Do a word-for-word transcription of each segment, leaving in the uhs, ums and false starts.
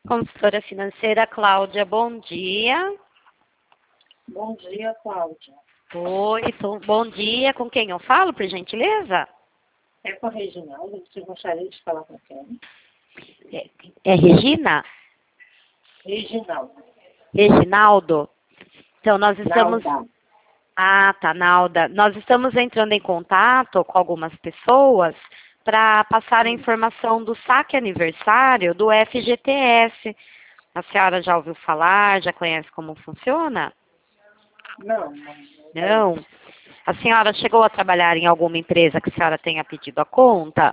Consultora financeira Cláudia, bom dia. Bom dia, Cláudia. Oi, tô- bom dia. Com quem eu falo, por gentileza? É com a Reginalda, você gostaria de falar com quem? É, é Regina? Reginalda. Reginaldo? Então, nós estamos... Nalda. Ah, tá, Nalda. Nós estamos entrando em contato com algumas pessoas para passar a Hum. informação do saque aniversário do F G T S. A senhora já ouviu falar? Já conhece como funciona? Não, não. Não. A senhora chegou a trabalhar em alguma empresa que a senhora tenha pedido a conta?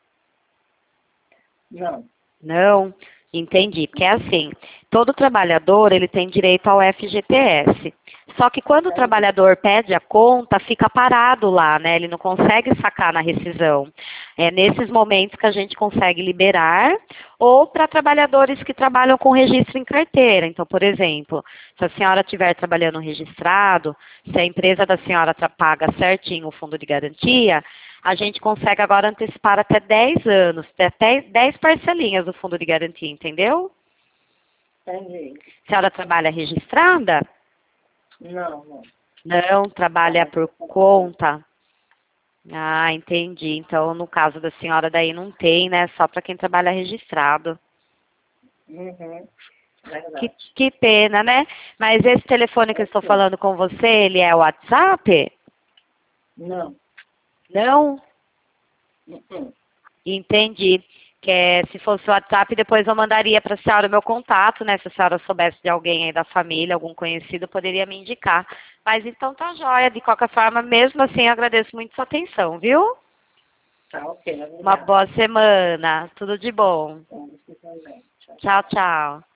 Não. Não, entendi. Porque é assim, todo trabalhador ele tem direito ao F G T S. Só que quando o Entendi. trabalhador pede a conta, fica parado lá, né? Ele não consegue sacar na rescisão. É nesses momentos que a gente consegue liberar, ou para trabalhadores que trabalham com registro em carteira. Então, por exemplo, se a senhora estiver trabalhando registrado, se a empresa da senhora tra- paga certinho o fundo de garantia, a gente consegue agora antecipar até dez anos, até dez parcelinhas do fundo de garantia, entendeu? Entendi. A senhora trabalha registrada? Não, não. Não, trabalha por conta. Ah, entendi. Então, no caso da senhora daí não tem, né? Só para quem trabalha registrado. Uhum. Que, Verdade. que pena, né? Mas esse telefone que eu estou falando com você, ele é o WhatsApp? Não. Não? Uhum. Entendi. Que é, se fosse o WhatsApp, depois eu mandaria para a senhora o meu contato, né? Se a senhora soubesse de alguém aí da família, algum conhecido, poderia me indicar. Mas então tá joia. De qualquer forma, mesmo assim, eu agradeço muito sua atenção, viu? Tá, ok. Uma Obrigada. boa semana. Tudo de bom. Então, você também. Tchau. Tchau, tchau.